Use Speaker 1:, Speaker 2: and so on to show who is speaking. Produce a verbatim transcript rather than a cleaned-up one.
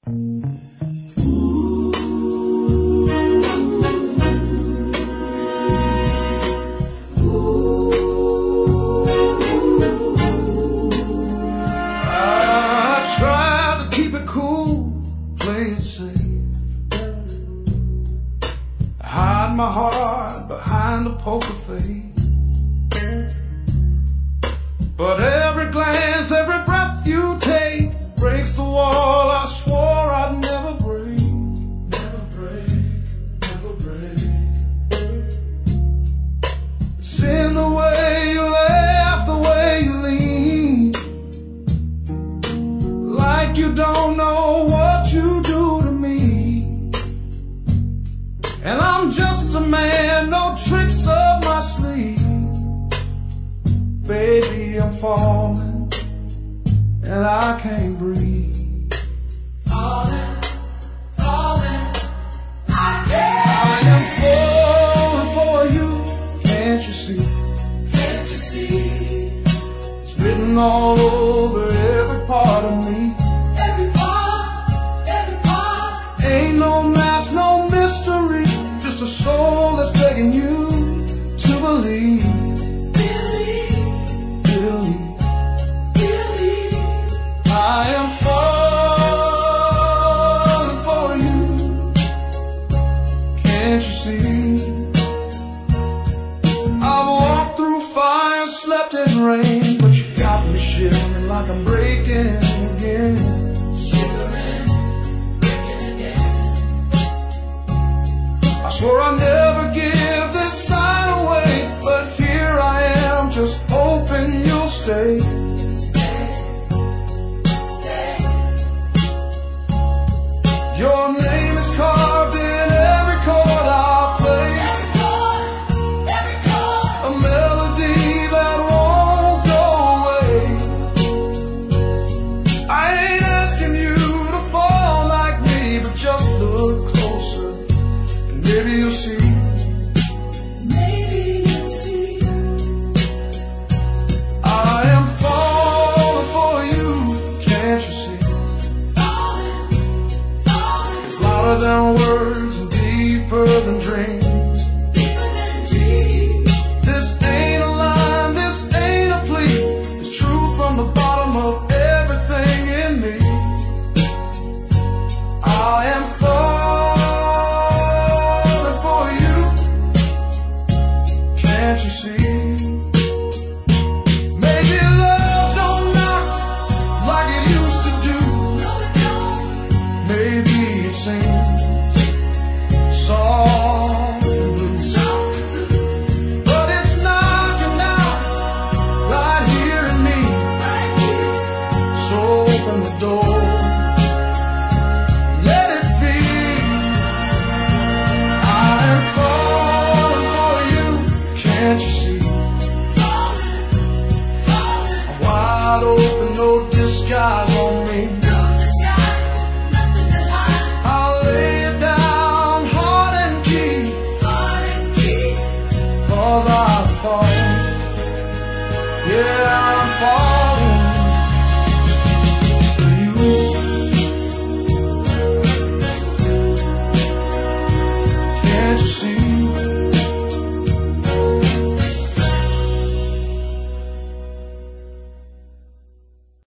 Speaker 1: My heart behind a poker face, but every glance, every breath you take breaks the wall I swore I'd never break, never break, never break. It's in the way you laugh, the way you lean, like you don't know what you do to me. And I'm just a man, no tricks up my sleeve. Baby, I'm falling, and I can't breathe.
Speaker 2: Falling, falling, I can't.
Speaker 1: I am falling for you, can't you see?
Speaker 2: Can't you see?
Speaker 1: It's written all over every part of me.
Speaker 2: Every part, every part.
Speaker 1: Ain't no mask, no mystery, just a soul that's begging you to believe.
Speaker 2: Believe,
Speaker 1: Believe.
Speaker 2: believe.
Speaker 1: I am falling for you, can't you see? I've walked through fire, slept in rain, but you got me shivering like I'm breaking again.
Speaker 2: Shivering, breaking again.
Speaker 1: I swore I'd never give this sign away, but here I am, just hoping you'll stay.
Speaker 2: Stay, stay.
Speaker 1: Your name is carved in every chord I play,
Speaker 2: Every chord, every chord.
Speaker 1: a melody that won't go away. I ain't asking you to fall like me, but just look closer, and maybe you'll see.
Speaker 2: Maybe you'll see.
Speaker 1: I am falling for you, can't you see?
Speaker 2: Falling, falling.
Speaker 1: It's louder than words and deeper than dreams.
Speaker 2: Deeper than dreams.
Speaker 1: This ain't a line, this ain't a plea. It's true from the bottom of everything in me. I am falling for you, can't you see? Maybe love don't knock like it used to do.
Speaker 2: No, it don't.
Speaker 1: Maybe it seems